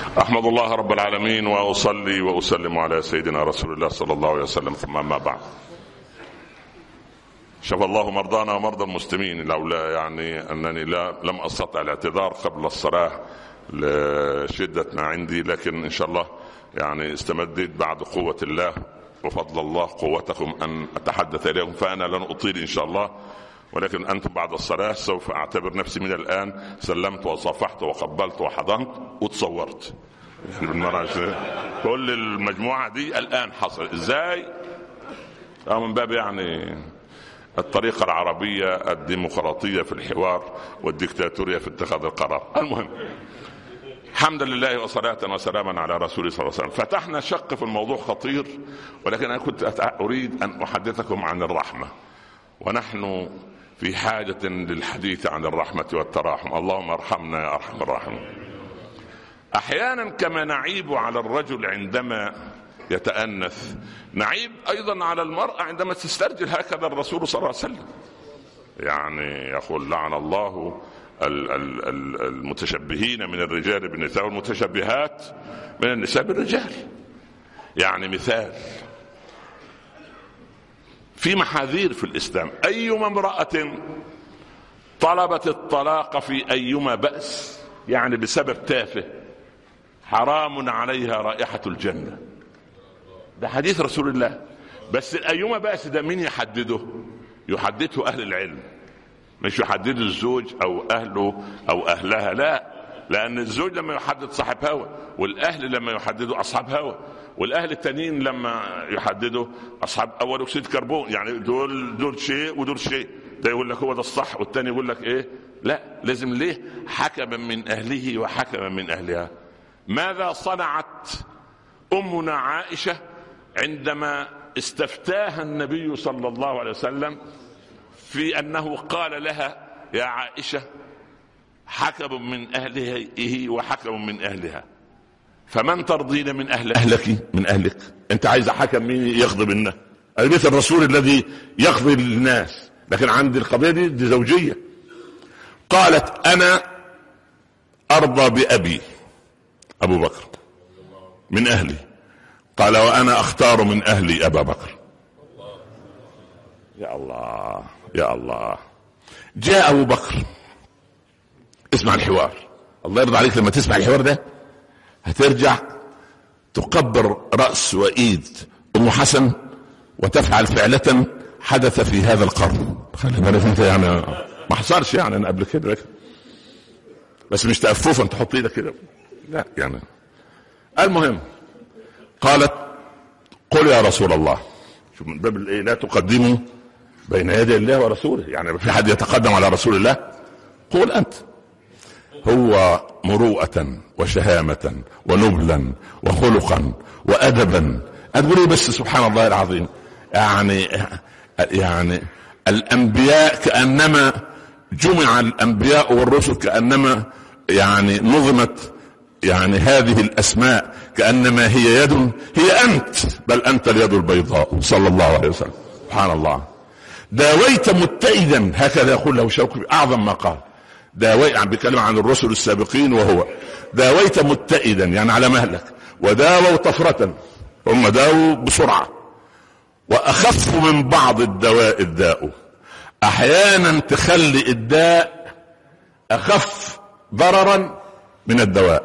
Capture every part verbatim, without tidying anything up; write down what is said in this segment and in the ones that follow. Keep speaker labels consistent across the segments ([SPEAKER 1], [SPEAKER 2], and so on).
[SPEAKER 1] أحمد الله رب العالمين وأصلي وأسلم على سيدنا رسول الله صلى الله عليه وسلم، ثم أما بعد. شفى الله مرضانا ومرضى المسلمين، لولا يعني أنني لا لم أستطع الاعتذار قبل الصلاة لشدة ما عندي، لكن إن شاء الله يعني استمدت بعد قوة الله وفضل الله قوتكم أن أتحدث إليكم، فأنا لن أطيل إن شاء الله، ولكن أنتم بعد الصلاة سوف أعتبر نفسي من الآن سلمت وصافحت وقبلت وحضنت وتصورت. يعني كل المجموعة دي الآن حصل إزاي؟ من باب يعني الطريقة العربية الديمقراطية في الحوار والديكتاتورية في اتخاذ القرار. المهم، الحمد لله وصلاة وسلاما على رسول صلى الله عليه وسلم. فتحنا شق في الموضوع خطير، ولكن أنا كنت أريد أن أحدثكم عن الرحمة، ونحن في حاجة للحديث عن الرحمة والتراحم. اللهم ارحمنا يا أرحم الراحمين. أحيانا كما نعيب على الرجل عندما يتأنث، نعيب أيضا على المرأة عندما تسترجل. هكذا الرسول صلى الله عليه وسلم يعني يقول: لعن الله المتشبهين من الرجال بالنساء والمتشبهات من النساء بالرجال. يعني مثال، في محاذير في الإسلام. أيما امرأة طلبت الطلاق في أيما بأس، يعني بسبب تافه، حرام عليها رائحة الجنة. ده حديث رسول الله. بس أيما بأس ده مين يحدده؟ يحدده أهل العلم، مش يحدده الزوج أو أهله أو أهلها. لا، لأن الزوج لما يحدد صاحب هوى، والأهل لما يحددوا أصحاب هوى، والأهل التانيين لما يحددوا أصحاب أول أكسيد كربون. يعني دول دول شيء ودول شيء، ده يقول لك هو ده الصح والتاني يقول لك إيه. لا، لازم ليه حكما من أهله وحكما من أهلها. ماذا صنعت أمنا عائشة عندما استفتاها النبي صلى الله عليه وسلم في أنه قال لها: يا عائشة، حكم من أهله وحكم من أهلها، فمن ترضين من أهل أهلك من أهلك؟ أنت عايز حكم مين يقضي منا؟ مثل الرسول الذي يقضي للناس، لكن عند القضية دي, دي زوجية. قالت: أنا أرضى بأبي أبو بكر من أهلي. قال: وأنا أختار من أهلي أبا بكر. يا الله يا الله. جاء أبو بكر، اسمع الحوار، الله يرضى عليك لما تسمع الحوار ده هترجع تقبر رأس وإيد أم حسن وتفعل فعلة حدث في هذا القرن. خلي بالك انت، يعني ما حصلش يعني أنا قبل كده، بس مش تأفوفا تحط ايدك كده، لا يعني. المهم، قالت: قل يا رسول الله. شوف من باب الايه، لا تقدموا بين يدي الله ورسوله، يعني في حد يتقدم على رسول الله. قول أنت. هو مروءة وشهامة ونبلا وخلقا وأدبا. أقول بس سبحان الله العظيم، يعني يعني الأنبياء كأنما جمع الأنبياء والرسل، كأنما يعني نظمت يعني هذه الأسماء كأنما هي يد، هي أنت، بل أنت اليد البيضاء صلى الله عليه وسلم. سبحان الله. داويت متئدا، هكذا يقول له شوقي أعظم ما قال. داوي عم بيتكلم عن الرسل السابقين، وهو داويت متئدا يعني على مهلك، وداووا طفرة، هم داووا بسرعة. وأخف من بعض الدواء الداء، أحيانا تخلي الداء أخف ضررا من الدواء.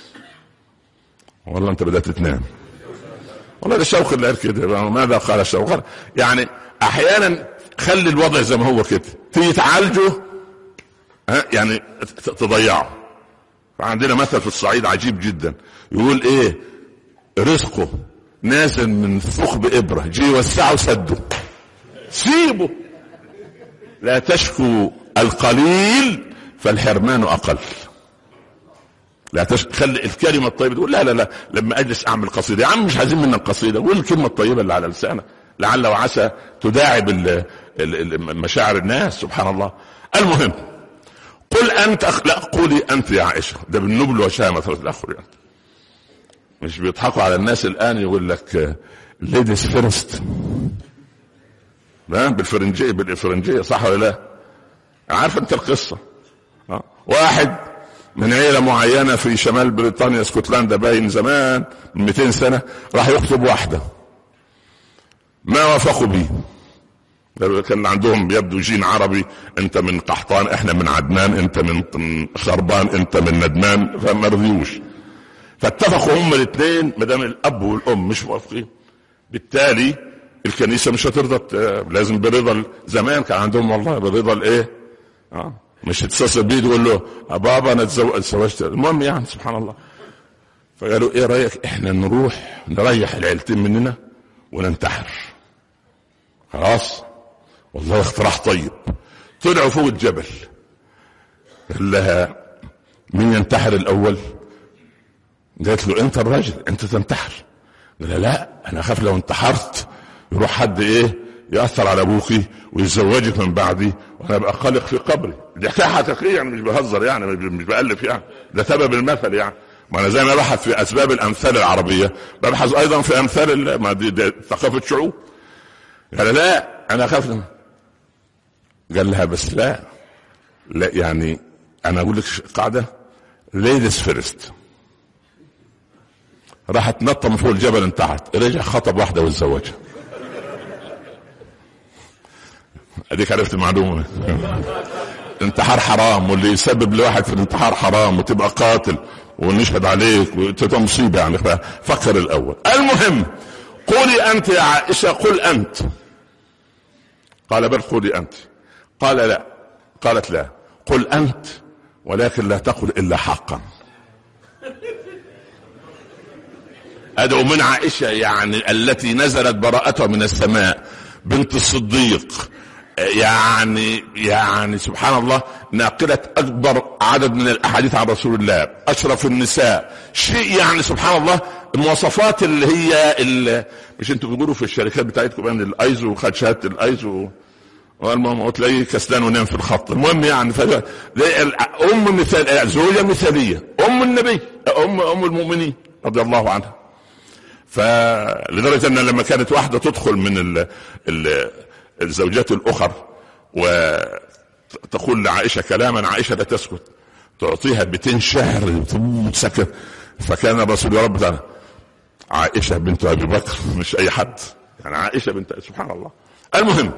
[SPEAKER 1] والله أنت بدأت تنام، والله ده شوق اللي قال كده. ماذا قال الشوق؟ يعني أحيانا خلي الوضع زي ما هو كده، تيجي تعالجه يعني تضيعه. عندنا مثل في الصعيد عجيب جدا، يقول ايه: رزقه نازل من ثقب إبرة، جي وسعه سده، سيبه. لا تشكو القليل فالحرمان أقل. لا تش... خلي الكلمة الطيبة تقول: لا لا لا لما أجلس أعمل قصيدة. يا عم مش عايزين منك قصيدة، قول الكلمة الطيبة اللي على لسانك، لعل وعسى تداعب ال... المشاعر الناس. سبحان الله. المهم، قل أنت أخ... لا قولي أنت يا عائشة. ده بالنبل وشامة الأخر يعني. مش بيضحكوا على الناس الآن، يقول لك ladies first بالفرنجية بالفرنجية، صح ولا لا؟ عارف أنت القصة؟ واحد من عيلة معينة في شمال بريطانيا اسكتلندا باين زمان من مئتين سنة، راح يخطب واحدة ما وافقوا بيه. كان عندهم يبدو جين عربي، انت من قحطان احنا من عدنان، انت من خربان انت من ندمان، فما رضيوش. فاتفقوا هم الاثنين ما دام الاب والام مش موافقين، بالتالي الكنيسه مش هترضى، لازم برضا. زمان كان عندهم والله برضا الايه اه مش تتصل بيه تقول له بابا انا اتزوجت. المهم يعني سبحان الله. فقالوا ايه رايك احنا نروح نريح العيلتين مننا وننتحر. خلاص والله اقتراح طيب. طلعوا فوق الجبل، قال لها مين ينتحر الاول؟ قالت له انت الراجل انت تنتحر. قال لها لا انا اخاف لو انتحرت يروح حد ايه يأثر على ابوكي ويتزوجك من بعدي وانا ابقى خالق في قبري. دي حكايه حقيقيه يعني، مش بهزر يعني، مش بألف يعني، ده سبب المثل يعني. ما انا زي ما ببحث في اسباب الامثال العربيه ببحث ايضا في امثال ما دي, دي ثقافه شعوب. قال لا انا اخاف. قال لها بس لا لا يعني انا اقول لك قاعده ليديز فيرست. راحت نطة من فوق الجبل انتحت، رجع خطب واحده واتزوجها. اديك عرفت المعلومه. الانتحار حرام، واللي يسبب لواحد في الانتحار حرام، وتبقى قاتل ونشهد عليك وتبقى مصيبه يعني. فكر الاول. المهم قولي انت يا عائشه، قل انت. قال بل قولي انت. قال لا. قالت لا قل انت ولكن لا تقل الا حقا. ادعو من عائشه يعني التي نزلت براءتها من السماء، بنت الصديق، يعني يعني سبحان الله، ناقلة اكبر عدد من الاحاديث عن رسول الله، اشرف النساء، شيء يعني سبحان الله. المواصفات اللي هي اللي مش انتوا بتقولوا في الشركات بتاعتكم ان الايزو خد شهاده الايزو، والمهم تلاقيه كسلان ونام في الخط. المهم يعني ام مثال، زوجة مثالية، ام النبي، ام ام المؤمنين رضي الله عنها. فلدرجة ان لما كانت واحدة تدخل من ال ال الزوجات الاخر وتقول لعائشة كلاما، عائشة لا تسكت، تعطيها بيتين شهر تسكت. فكان الرسول يا رب تعالى عائشة بنت ابي بكر مش اي حد يعني، عائشة بنت سبحان الله. المهم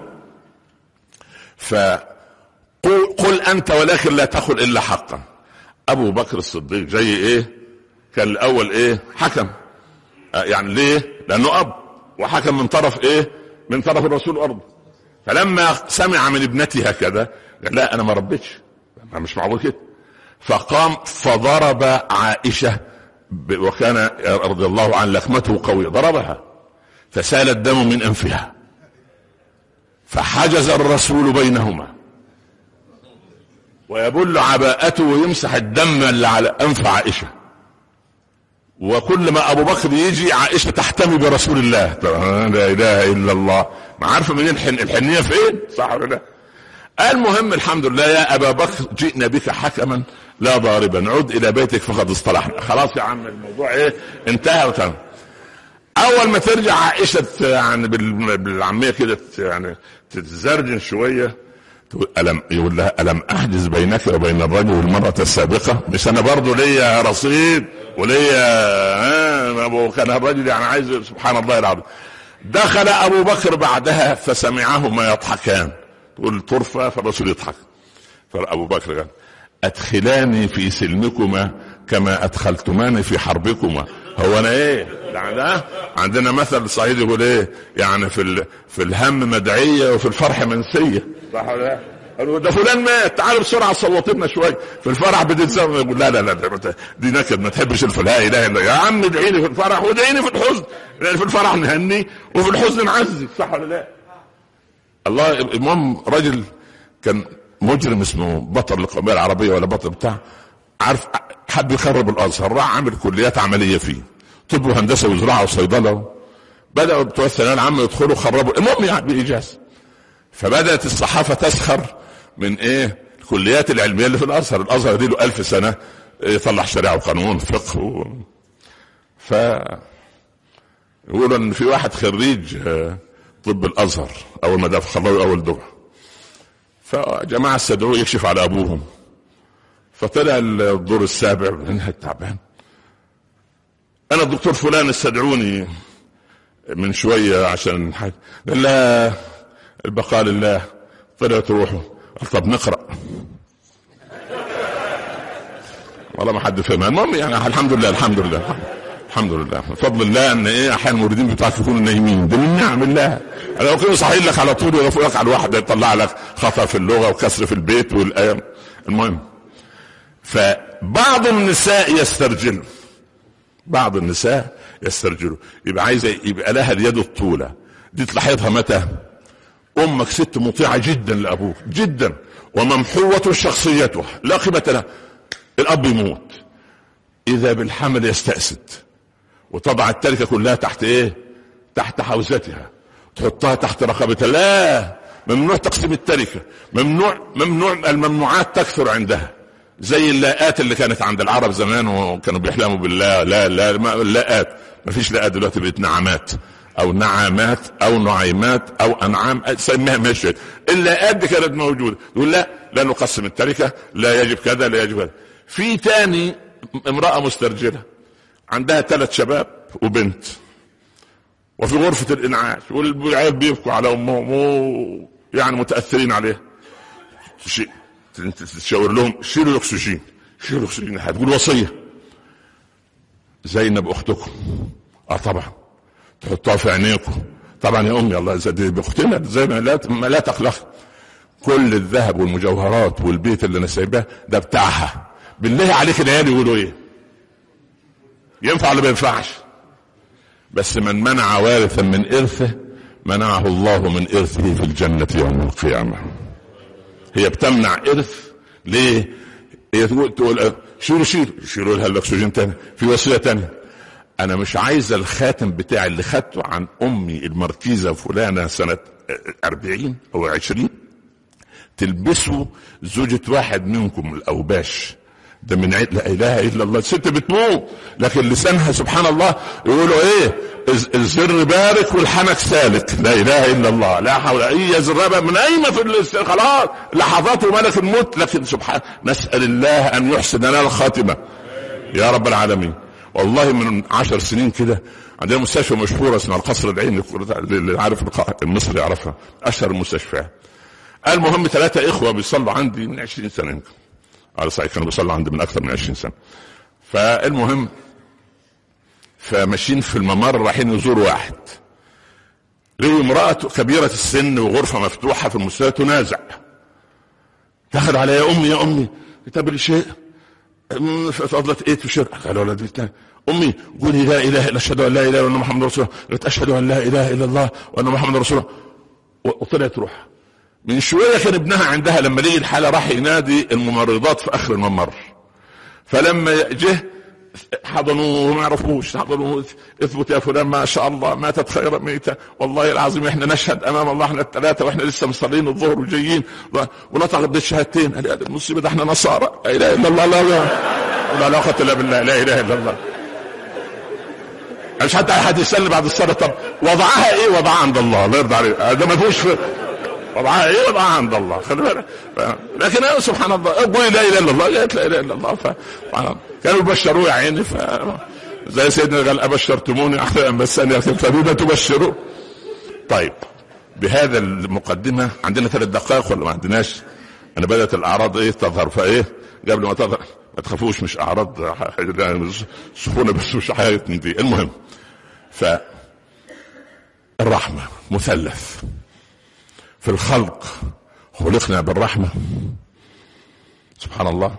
[SPEAKER 1] فقل قل انت ولكن لا تقل الا حقا. ابو بكر الصديق جاي ايه كان الاول ايه حكم يعني، ليه؟ لانه اب وحكم من طرف ايه من طرف الرسول ارض. فلما سمع من ابنتي هكذا قال لا انا ما ربيتش، انا مش معقول كده. فقام فضرب عائشة، وكان رضي الله عنه لخمته قوية، ضربها فسال الدم من انفها، فحجز الرسول بينهما ويبل عباءته ويمسح الدم اللي على انف عائشة. وكل ما ابو بكر يجي عائشة تحتمي برسول الله، لا اله الا الله. ما عارفه منين الحن... الحنية فين، صح ولا لا؟ المهم الحمد لله يا ابا بكر جئنا بك حكما لا ضاربا، عد الى بيتك فقد اصطلحنا. خلاص يا عم الموضوع ايه انتهى وتم. اول ما ترجع عائشة يعني بالعامية كده يعني تتزرجن شوية، ألم يقول لها ألم أحجز بينك وبين الرجل والمرأة السابقة؟ مش أنا برضو ليا رصيد وليا آه كان الرجل يعني عايز. سبحان الله العظيم. دخل أبو بكر بعدها فسمعهما يضحكان، تقول طرفة فالرسول يضحك. فأبو بكر قال أدخلاني في سلمكما كما أدخلتماني في حربكما. هو أنا إيه يعني عندنا مثل صعيدي يقول إيه يعني في في الهم مدعية وفي الفرح منسية، صح ولا لا؟ قالوا ده فلان مات تعالوا بسرعة صوتنا شوي. في الفرح بتتزوج يقول لا لا لا دي نكد ما تحبش الفرح. لا اله الا يا عم ادعيني في الفرح وادعيني في الحزن، لان في الفرح نهني وفي الحزن نعزي، صح ولا لا؟ الله. المهم رجل كان مجرم اسمه بطل القومية العربية ولا بطل بتاع، عارف حد يخرب الازهر، راح عامل كليات عملية فيه، طب وهندسة وزراعة وصيدلة. بدأوا بتوع الثانوية العامة يدخلوا خربوا، المهم يعني بإيجاز. فبدأت الصحافة تسخر من ايه الكليات العلمية اللي في الازهر. الازهر دي له الف سنة يطلع شريعة وقانون فقه و... ف يقولوا ان في واحد خريج طب الازهر اول ما دخل خرجوا اول دفعة، فجماعة استدعوه يكشف على ابوهم. فطلع الدور السابع منها التعبان. انا الدكتور فلان استدعوني من شوية عشان حاجة. قال لا البقاء لله. طلعت روحه. قال طب نقرأ. والله ما حد فهمها. المهم يعني الحمد لله الحمد لله الحمد لله بفضل الله ان ايه احيانا الموردين بتاعك يكونوا نايمين، ده من نعم الله. انا لو كانوا صحيح لك على طول يغفوا لك على الواحد يطلع لك خطأ في اللغة وكسر في البيت والايام. المهم فبعض النساء يسترجل، بعض النساء يسترجلوا، يبقى عايزه يبقى لها اليد الطولة. دي تلاحظها متى؟ امك ست مطيعة جدا لابوك جدا وممحوة شخصيتها لا قيمة لها. الاب يموت، اذا بالحمل يستأسد وطبع التركة كلها تحت ايه؟ تحت حوزتها، تحطها تحت رقبتها. لا، ممنوع تقسيم التركة، ممنوع ممنوع الممنوعات تكثر عندها، زي اللاءات اللي كانت عند العرب زمان وكانوا بيحلموا بالله. لا لا اللاءات ما فيش لاءات دلوقتي، بقت نعمات او نعامات او نعيمات او انعام، سميها مشيت. اللاءات دي كانت موجودة. يقول لا لا نقسم التركة، لا يجب كذا لا يجب كذا. في تاني امرأة مسترجلة عندها ثلاث شباب وبنت وفي غرفة الانعاش، والعيال بيبكوا على امهم يعني متأثرين عليها. شيء تشاور لهم شيلوا الاكسجين، شيلوا الاكسجين. هتقول وصية زينب اختكم. اه طبعا تحطها في عينيكم. طبعا يا امي الله يزيد باختنا زي ما لا ما لا تخلق. كل الذهب والمجوهرات والبيت اللي انا سايباه ده بتاعها. بالله عليك العيال يقولوا ايه؟ ينفع ولا ما ينفعش؟ بس من منع وارثا من ارثه منعه الله من ارثه في الجنة يوم القيامة. هي بتمنع ارث ليه؟ هي تقول تقول شيلوا شيلوا شيلوا لها الاكسجين تاني. في وصية تانية، انا مش عايز الخاتم بتاعي اللي خدته عن امي المركزة فلانة سنة اربعين او عشرين تلبسوا زوجة واحد منكم الاوباش. ده من عيد لا اله الا الله. الست بتموت لكن لسانها سبحان الله يقولوا ايه؟ الزر بارك والحنك سالك. لا اله الا الله. لا حول اي زرابه من اين في خلاص لحظات وملك الموت. لكن سبحان نسال الله ان يحسن لنا الخاتمه يا رب العالمين. والله من عشر سنين كده عندنا مستشفى مشهوره اسمها القصر العيني، اللي عارف المصري يعرفها، اشهر المستشفى. المهم ثلاثه اخوه بيصلوا عندي من عشرين سنه يمكن على صحيح، كانوا بيصلوا عندي من اكثر من عشرين سنه. فالمهم فماشيين في الممر رايحين يزوروا واحد، لقوا امرأة كبيرة السن وغرفة مفتوحة في المستشفى تنازع. دخل عليها يا امي يا امي كتب لي شيء. فضلت ايه تشير؟ قال ولد الثاني امي قولي لا اله الا اشهد ان لا اله الا الله محمد رسول الله. قالت اشهد ان لا اله الا الله وان محمد رسول الله. وطلعت روح. من شوية كان ابنها عندها لما لقي الحالة راح ينادي الممرضات في اخر الممر. فلما جه حضنوه وما عرفوش حضنوه. اثبت يا فلان ما شاء الله ماتت خيرا ميتة. والله العظيم احنا نشهد امام الله احنا الثلاثة واحنا لسه مصلين الظهر وجايين ونطق بالشهادتين. قال المصيبة ده احنا نصارى. لا اله الا الله. لا لا لا قوة الا بالله. لا اله الا الله. مش حتى احد يسألني بعد الصلاة طب وضعها ايه؟ وضعها عند الله لا يرضى عليه. ده ما فيهوش في وضعها ايه؟ وضعها عند الله. خلي بالك. لكن انا سبحان الله اقول لا اله الا الله. قالت لا اله الا الله. ف كانوا يبشروه يا عيني. ف زي سيدنا قال ابشرتموني احسن بس انا فبما تبشروا. طيب بهذا المقدمة عندنا ثلاث دقائق ولا ما عندناش؟ انا بدأت الاعراض ايه تظهر فايه قبل ما تظهر ما تخافوش مش اعراض سخونة بس مش حاجة دي. المهم فالرحمة مثلث في الخلق، خلقنا بالرحمة سبحان الله،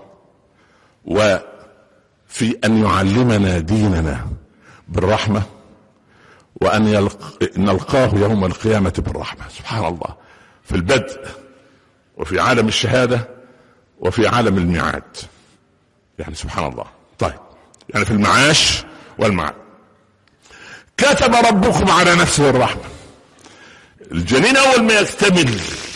[SPEAKER 1] وفي أن يعلمنا ديننا بالرحمة، وأن يلق... نلقاه يوم القيامة بالرحمة سبحان الله، في البدء وفي عالم الشهادة وفي عالم الميعاد. يعني سبحان الله. طيب يعني في المعاش والمعاد. كتب ربكم على نفسه الرحمة. الجنين أول ما يكتمل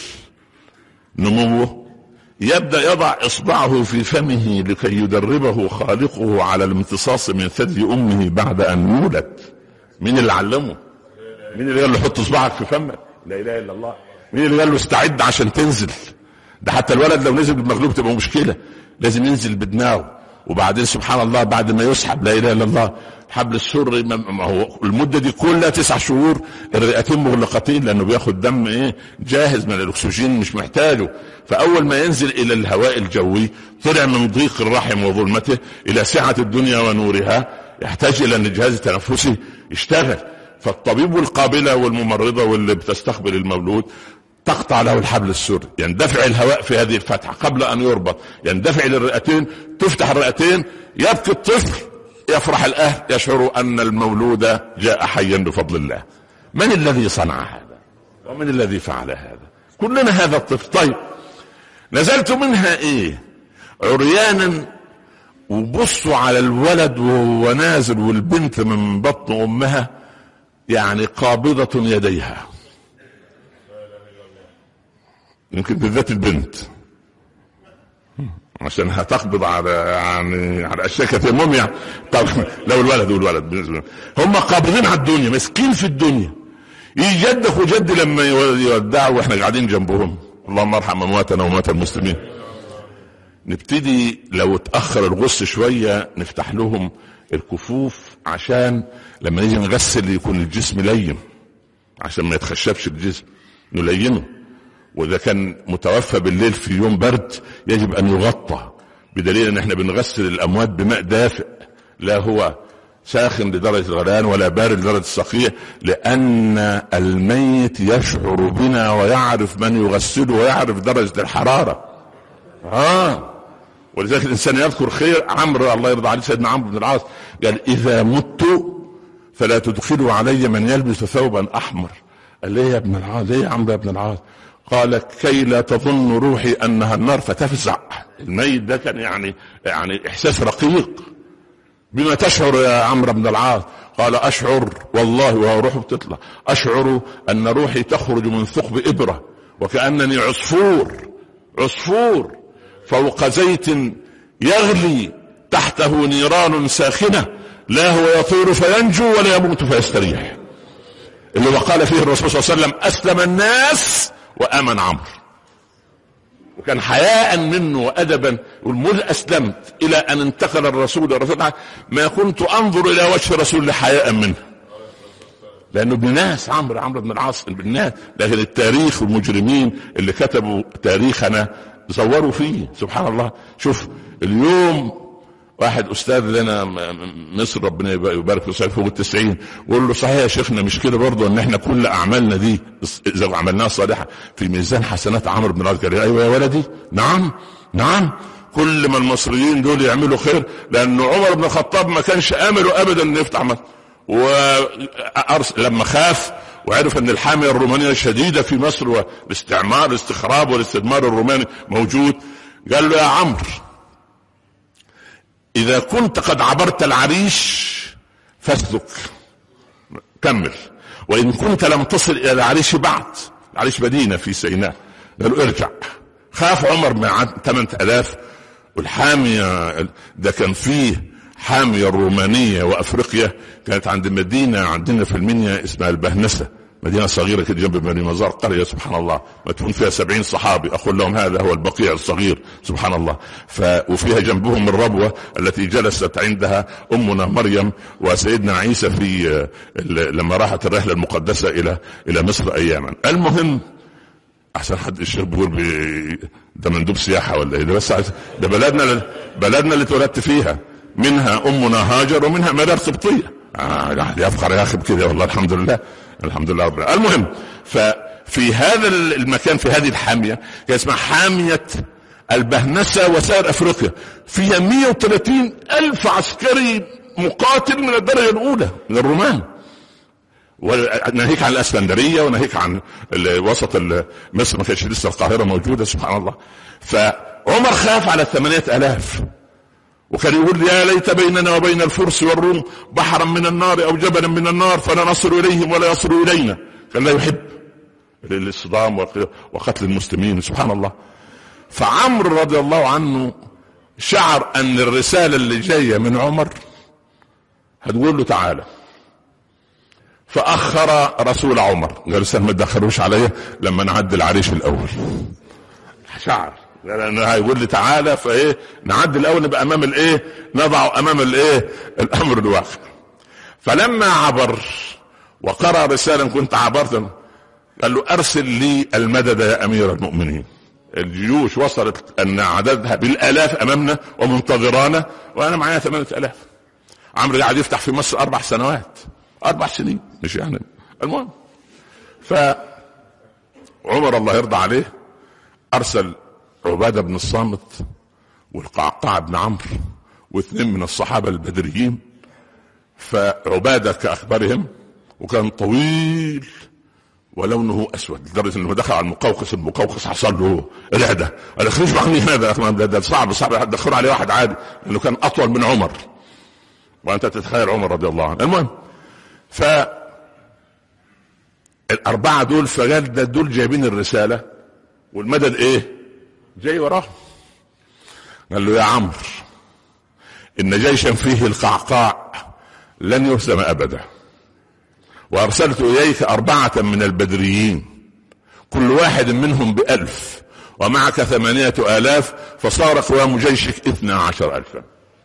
[SPEAKER 1] نموه يبدأ يضع إصبعه في فمه لكي يدربه خالقه على الامتصاص من ثدي أمه بعد أن يولد. مين اللي علمه؟ مين اللي قال له حط إصبعك في فمك؟ لا إله إلا الله. مين اللي قال له استعد عشان تنزل؟ ده حتى الولد لو نزل بالمغلوب تبقى مشكلة. لازم ينزل بدماغه، وبعدين سبحان الله بعد ما يسحب لا اله الا الله حبل السر، ما هو المده دي كلها تسع شهور الرئتين مغلقتين، لانه بياخد دم ايه جاهز من الاكسجين مش محتاجه. فاول ما ينزل الى الهواء الجوي طلع من ضيق الرحم وظلمته الى سعه الدنيا ونورها، يحتاج الى ان الجهاز التنفسي يشتغل. فالطبيب والقابله والممرضه واللي بتستقبل المولود تقطع له الحبل السري، يندفع الهواء في هذه الفتحه قبل ان يربط، يندفع للرئتين، تفتح الرئتين، يبكي الطفل، يفرح الاهل، يشعروا ان المولود جاء حيا بفضل الله. من الذي صنع هذا ومن الذي فعل هذا؟ كلنا هذا الطفل. طيب نزلت منها ايه؟ عريانا، وبصوا على الولد وهو نازل والبنت من بطن امها يعني قابضة يديها، يمكن بالذات البنت عشان هتقبض على يعني على اشياء كثير. المهم يعني طب لو الولد والولد بالنسبه هم قابضين على الدنيا، مسكين في الدنيا. يجي جدك وجدي لما يودعوا واحنا قاعدين جنبهم، اللهم ارحم امواتنا واموات المسلمين. نبتدي لو اتاخر الغسل شويه نفتح لهم الكفوف عشان لما نيجي نغسل يكون الجسم لين، عشان ما يتخشبش الجسم نلينه. واذا كان متوفى بالليل في يوم برد يجب ان يغطى، بدليل ان احنا بنغسل الاموات بماء دافئ لا هو ساخن لدرجة الغليان ولا بارد لدرجة الصقيع، لان الميت يشعر بنا ويعرف من يغسله ويعرف درجة الحرارة. اه ولذلك الانسان يذكر خير. عمرو الله يرضى عليه سيدنا عمرو بن العاص قال اذا مت فلا تدخلوا علي من يلبس ثوبا احمر. قال ليه يا ابن العاص؟ ليه يا عمرو يا ابن العاص؟ قال كي لا تظن روحي انها النار فتفزع. الميت ده كان يعني يعني احساس رقيق. بما تشعر يا عمرو بن العاص؟ قال اشعر والله وهو روحه بتطلع، اشعر ان روحي تخرج من ثقب ابره وكانني عصفور عصفور فوق زيت يغلي تحته نيران ساخنه، لا هو يطير فينجو ولا يموت فيستريح. اللي وقال فيه الرسول صلى الله عليه وسلم اسلم الناس وامن عمرو، وكان حياء منه وادبا والمذ اسلمت الى ان انتقل الرسول الرسول ما كنت انظر الى وجه رسول حياء منه، لانه ابن ناس. عمرو عمرو بن العاص ابن ناس، لكن التاريخ والمجرمين اللي كتبوا تاريخنا زوروا فيه. سبحان الله. شوف اليوم واحد استاذ لنا مصر ربنا يبارك في صحيح فوق التسعين، وقول له صحيح يا شيخنا مش كده برضه ان احنا كل اعمالنا دي اذا عملناها صالحه في ميزان حسنات عمرو بن العاص؟ ايوه يا ولدي، نعم نعم، كل ما المصريين دول يعملوا خير، لانه عمر بن الخطاب ما كانش امله ابدا ان يفتح مصر، وارسل لما خاف وعرف ان الحاميه الرومانيه شديده في مصر والاستعمار الاستخراب والاستدمار الروماني موجود، قال له يا عمرو اذا كنت قد عبرت العريش فاسلك كمل، وان كنت لم تصل الى العريش بعد، العريش مدينه في سيناء، قالوا ارجع. خاف عمر مع ثمانية آلاف، والحاميه ده كان فيه حاميه رومانيه وافريقيا كانت عند مدينه عندنا في المنيا اسمها البهنسه، مدينة صغيرة كده جنب بني مزار، قرية سبحان الله مدفون فيها سبعين صحابي، أقول لهم هذا هو البقيع الصغير سبحان الله. ف... وفيها جنبهم الربوة التي جلست عندها أمنا مريم وسيدنا عيسى في لما راحت الرحلة المقدسة إلى إلى مصر أياما. المهم أحسن حد الشيخ بيقول بي... ده مندوب سياحة ولا إيه ده؟ بس ده بلدنا بلدنا اللي اتولدت فيها، منها أمنا هاجر ومنها مدار سبطية. آه يفخر يا أخي بكده والله الحمد لله الحمد لله رب العالمين. المهم ففي هذا المكان في هذه الحامية هي اسمها حامية البهنسة وسائر افريقيا، فيها مئة وثلاثين الف عسكري مقاتل من الدرجة الاولى من الرومان، وناهيك عن الاسكندرية وناهيك عن وسط مصر، ما كانش لسه القاهرة موجودة سبحان الله. فعمر خاف على الثمانية الاف، وكان يقول يا ليت بيننا وبين الفرس والروم بحرا من النار او جبلا من النار فلا نصل اليهم ولا يصلوا الينا. كان لا يحب الاصطدام وقتل المسلمين سبحان الله. فعمرو رضي الله عنه شعر ان الرسالة اللي جاية من عمر هتقول له تعالى، فاخر رسول عمر قال ما تدخلوش عليا لما نعدي العريش الاول. شعر لانه هيقول لي تعالى فايه نعدي الاول نبقى امام الايه نضع امام الايه الامر الواقع. فلما عبر وقرأ رسالة كنت عبرت قال له ارسل لي المدد يا امير المؤمنين. الجيوش وصلت ان عددها بالالاف امامنا ومنتظرانا وانا معايا ثمانية الاف. عمرو قاعد يفتح في مصر اربع سنوات اربع سنين مش يعني. المهم فعمر الله يرضى عليه ارسل عبادة بن الصامت والقعقاع بن عمرو واثنين من الصحابة البدريين. فعبادة كأخبارهم وكان طويل ولونه اسود لدرجه انه دخل على المقوقس المقوقس حصل له العده قال خرج عني هذا ده صعب صعب دخلوا عليه واحد عادي لانه كان اطول من عمر وانت تتخيل عمر رضي الله عنه. المهم ف الاربعه دول فقال ده دول جايبين الرساله والمدد ايه جاي وراهم. قال له يا عمرو ان جيشا فيه القعقاع لن يهزم ابدا وارسلت اليك اربعة من البدريين كل واحد منهم بألف ومعك ثمانية آلاف فصار قوام جيشك اثنى عشر ألفا.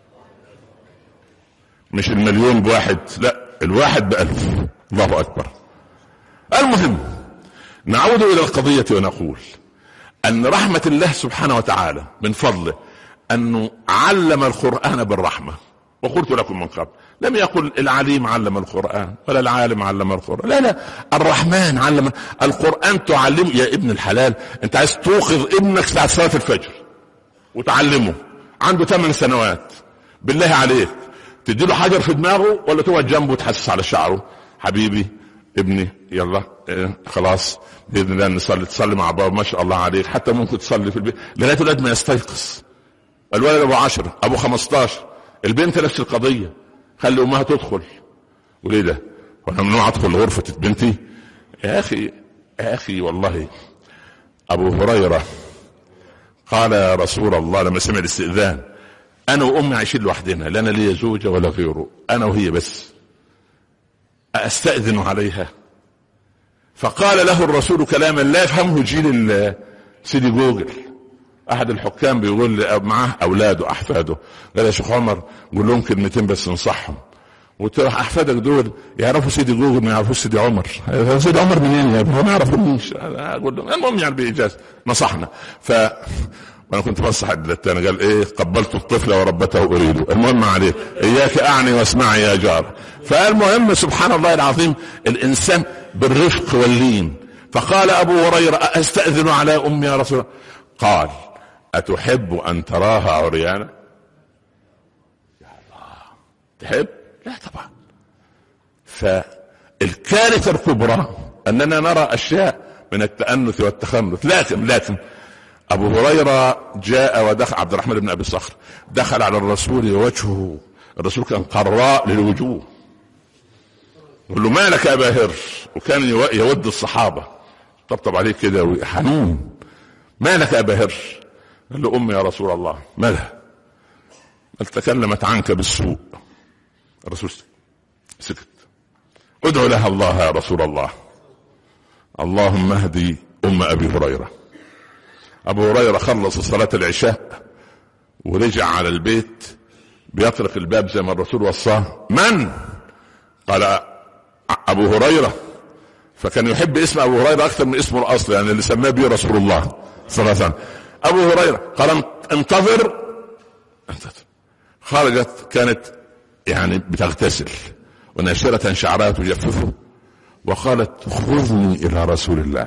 [SPEAKER 1] مش المليون بواحد لا الواحد بألف. الله أكبر. المهم نعود إلى القضية ونقول أن رحمة الله سبحانه وتعالى من فضله أنه علم القرآن بالرحمة. وقلت لكم من قبل لم يقل العليم علم القرآن ولا العالم علم القرآن لا لا الرحمن علم القرآن. تعلم يا ابن الحلال انت عايز توقظ ابنك ساعة صلاة الفجر وتعلمه عنده ثمان سنوات بالله عليك تديله حجر في دماغه ولا تقعد جنبه وتحسس على شعره حبيبي ابني يلا اه خلاص باذن الله نصلي تصلي مع بابا ما شاء الله عليك حتى ممكن تصلي في البيت لغايه الولد ما يستيقظ. الولد ابو عشرة ابو خمستاشر البنت نفس القضيه خلي امها تدخل وليه ده وانا ممنوع ادخل غرفه بنتي يا اخي يا اخي والله. ابو هريره قال يا رسول الله لما سمع الاستئذان انا وامي عايشين لوحدنا لا انا لي زوجه ولا غيره انا وهي بس استاذن عليها. فقال له الرسول كلاما لا يفهمه جيل سيدي جوجل. احد الحكام بيقول معاه اولاده احفاده قال يا شيخ عمر قول لهم كلمتين بس نصحهم. وتروح احفادك دول يعرفوا سيدي جوجل ما يعرفوش سيدي عمر. سيدي عمر منين يا ابني ما يعرفونيش. اقول لهم المهم يعني بايجاز نصحنا. ف وانا كنت بنصح الثاني قال ايه قبلت الطفل وربته اريده. المهم عليه اياك اعني واسمعي يا جار. فالمهم سبحان الله العظيم الانسان بالرفق واللين. فقال ابو هريره استاذن على امي يا رسول الله قال أتحب أن تراها عريانة؟ يا الله تحب؟ لا طبعا. فالكارثة الكبرى أننا نرى أشياء من التأنث والتخنث. لكن لكن أبو هريرة جاء ودخل عبد الرحمن بن أبي صخر دخل على الرسول ووجهه الرسول كان قراء للوجوه يقول له ما لك يا أبا هر وكان يود الصحابة طبطب عليه كده وحنون ما لك يا أبا هر قال له أمي يا رسول الله مالها قال تكلمت عنك بالسوء. الرسول سكت. ادعو لها الله يا رسول الله. اللهم اهدي أم أبي هريرة. أبو هريرة خلص صلاة العشاء ورجع على البيت بيطرق الباب زي ما الرسول وصاه. من؟ قال أبو هريرة. فكان يحب اسم أبو هريرة أكثر من اسمه الأصل يعني اللي سماه به رسول الله صلى الله عليه وسلم. أبو هريرة قال انتظر. خرجت كانت يعني بتغتسل وناشرة شعرها تجففه وقالت خذني إلى رسول الله.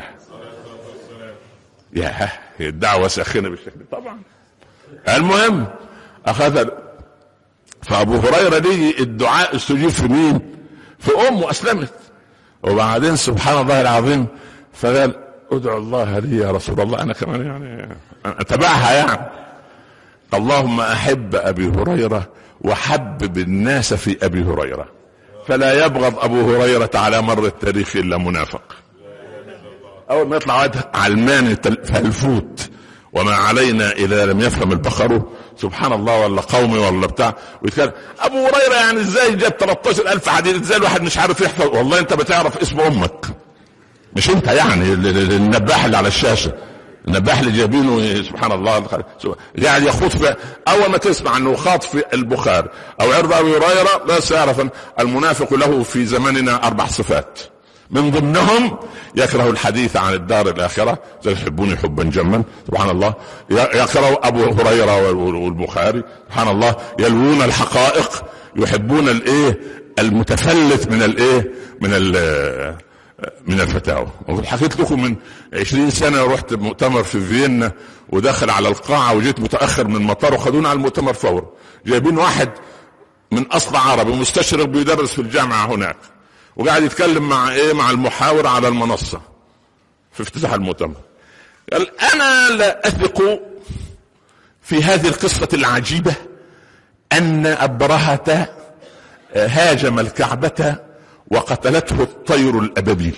[SPEAKER 1] يا الدعوة ساخنة بالشكل طبعا. المهم أخذ فأبو هريرة دي الدعاء استجيب في مين؟ في أمه أسلمت. وبعدين سبحان الله العظيم فقال ادعو الله لي يا رسول الله. أنا كمان يعني اتبعها يعني اللهم أحب أبي هريرة وحبب الناس في أبي هريرة فلا يبغض أبو هريرة على مر التاريخ إلا منافق. أول ما يطلع واحد علماني فالفوت وما علينا إذا لم يفهم البقر سبحان الله ولا قومي ولا بتاع ويتكلم. أبو هريرة يعني إزاي جاب ثلاثة عشر ألف حديث إزاي الواحد مش عارف يحفظ. والله أنت بتعرف اسم أمك مش أنت يعني النباح اللي على الشاشة نباح لي جايبينه سبحان الله قاعد يخوض في. اول ما تسمع انه خاض في البخاري او عرض ابي هريره بس اعرف المنافق له في زماننا اربع صفات، من ضمنهم يكره الحديث عن الدار الاخره، زي يحبوني حبا جما سبحان الله، يكره ابو هريره والبخاري سبحان الله، يلوون الحقائق، يحبون الايه المتفلت من الايه من ال من الفتاوى. وحكيت لكم من عشرين سنة رحت مؤتمر في فيينا وداخل على القاعة وجيت متأخر من المطار وخدونا على المؤتمر فورا، جايبين واحد من أصل عربي مستشرق بيدرس في الجامعة هناك وقاعد يتكلم مع ايه مع المحاور على المنصة في افتتاح المؤتمر. قال انا لا اثق في هذه القصة العجيبة ان أبرهة هاجم الكعبة وقتلته الطير الأبابيل.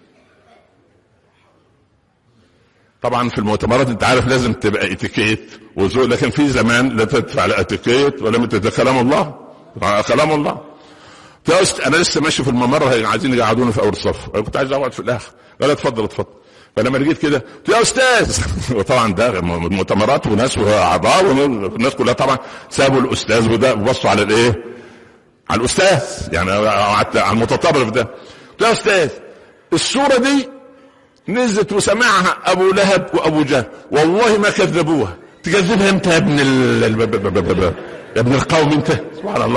[SPEAKER 1] طبعا في المؤتمرات انت عارف لازم تبقى اتيكيت وذوق، لكن في زمان لا تدفع لا اتيكيت ولا متى كلام الله كلام الله. انا لسه ماشي في الممر عايزين يقعدوني في اول صف، انا كنت عايز اقعد في الاخر، قال اتفضل اتفضل. فلما لقيت كده يا استاذ وطبعا ده مؤتمرات وناس واعضاء والناس كلها طبعا سابوا الاستاذ وده وبصوا على الايه على الاستاذ يعني على المتطرف ده. يا استاذ الصورة دي نزلت وسمعها ابو لهب وابو جهل والله ما كذبوها، تكذبها انت يا ابن ال... يا ابن القوم انت سبحان الله.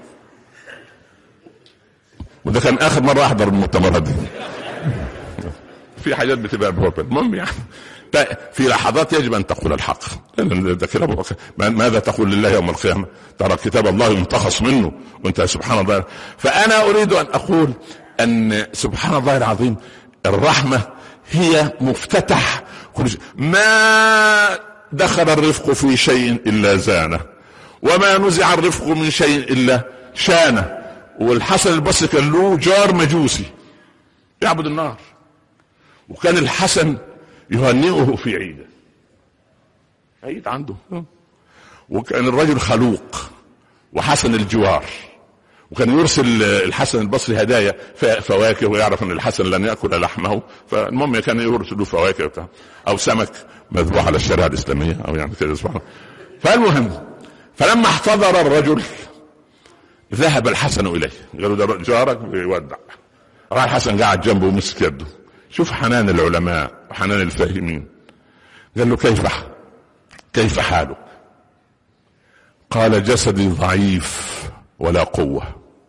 [SPEAKER 1] وده كان اخر مرة احضر المؤتمرات دي في حاجات بتبقى بروبل. المهم يعني في لحظات يجب ان تقول الحق. ماذا تقول لله يوم القيامة؟ ترى كتاب الله ينتخص منه وانت سبحان الله. فانا اريد ان اقول ان سبحان الله العظيم الرحمة هي مفتتح كل شيء. ما دخل الرفق في شيء الا زانه وما نزع الرفق من شيء الا شانه. والحسن البصري كان له جار مجوسي يعبد النار، وكان الحسن يهنئه في عيده عيد عنده، وكان الرجل خلوق وحسن الجوار، وكان يرسل الحسن البصري هدايا فواكه ويعرف ان الحسن لن يأكل لحمه، فالمهم كان يرسل له فواكه بتاع او سمك مذبوح على الشريعة الإسلامية او يعني كده سبحان الله. فالمهم فلما احتضر الرجل ذهب الحسن اليه، قالوا ده جارك بيودع. راح الحسن قاعد جنبه ومسك يده. شوف حنان العلماء وحنان الفاهمين. قال له كيف كيف حالك؟ قال جسدي ضعيف ولا قوة،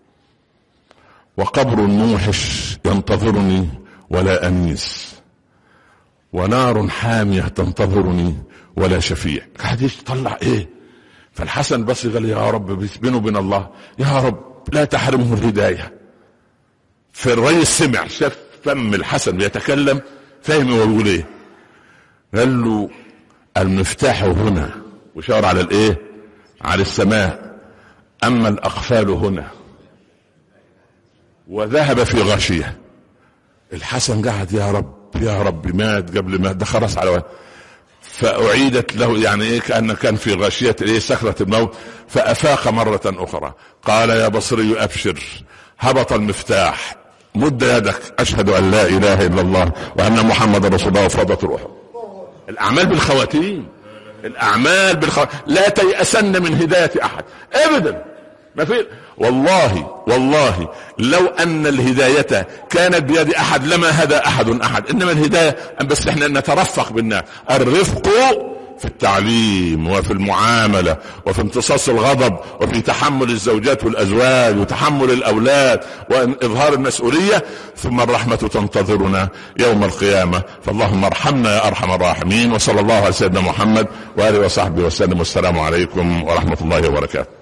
[SPEAKER 1] وقبر موحش ينتظرني ولا أنيس، ونار حامية تنتظرني ولا شفيع. قاعد يطلع ايه؟ فالحسن بس قال يا رب بينه وبين الله يا رب لا تحرمه الهداية. فالرئيس سمع شاف فم الحسن بيتكلم فهم هو بيقول ايه. قال له المفتاح هنا، وشاور على الايه على السماء، اما الاقفال هنا. وذهب في غاشية. الحسن قعد يا رب يا رب مات قبل ما ده خرس على وجهه. فأعيدت له يعني ايه كأنه كان في غاشية ايه سكرة الموت، فأفاق مرة أخرى. قال يا بصري أبشر، هبط المفتاح، مد يدك، أشهد أن لا إله إلا الله وأن محمد رسول الله وفضت روحه. الأعمال بالخواتيم، الأعمال بالخواتيم. لا تيأسن من هداية أحد أبدا. ما في والله والله لو أن الهداية كانت بيد أحد لما هدى أحد أحد، إنما الهداية بس إحنا نترفق بالناس. الرفق في التعليم وفي المعاملة وفي امتصاص الغضب وفي تحمل الزوجات والأزواج وتحمل الأولاد وإظهار المسؤولية، ثم الرحمة تنتظرنا يوم القيامة. فاللهم ارحمنا يا أرحم الراحمين. وصلى الله على سيدنا محمد وآله وصحبه وسلم، والسلام عليكم ورحمة الله وبركاته.